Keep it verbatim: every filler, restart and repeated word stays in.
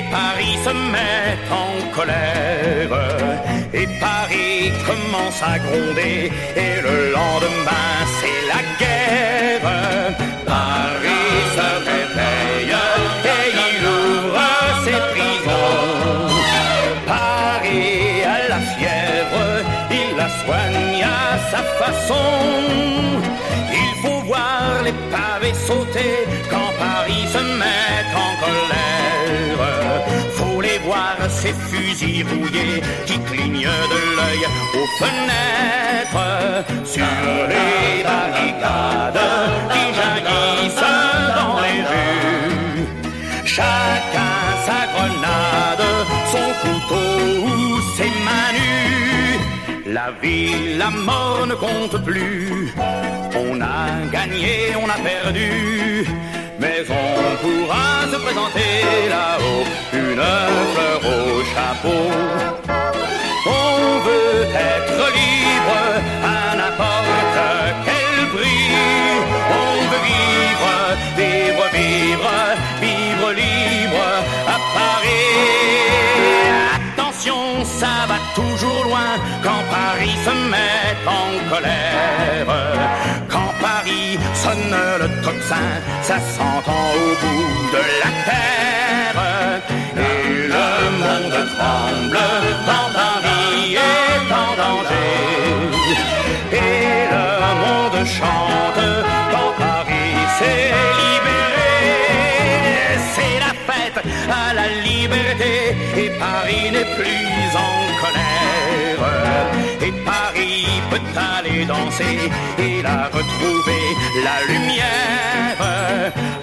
Paris se met en colère. Et Paris commence à gronder. Et le lendemain, c'est la guerre. Paris se réveille et il ouvre ses prisons. Paris a la fièvre, il la soigne à sa façon. Il faut voir les pavés sauter quand Paris se met en colère. Faut les voir, ces fusils rouillés qui clignent de l'œil aux fenêtres. Sur les barricades qui jaillissent dans les rues. Chacun sa grenade, son couteau ou ses mains nues. La vie, la mort ne compte plus. On a gagné, on a perdu. Mais on pourra se présenter là-haut, une fleur au chapeau. On veut être libre à n'importe quel prix. On veut vivre, vivre, vivre, vivre libre à Paris. Attention, ça va toujours loin quand Paris se met en colère. Quand Paris sonne le tocsin, ça s'entend au bout de la terre. Et le monde tremble quand Paris est en danger. Et le monde chante quand Paris s'est libéré. C'est la fête à la liberté et Paris n'est plus en colère. Et Paris peut aller danser et la retrouver, la lumière.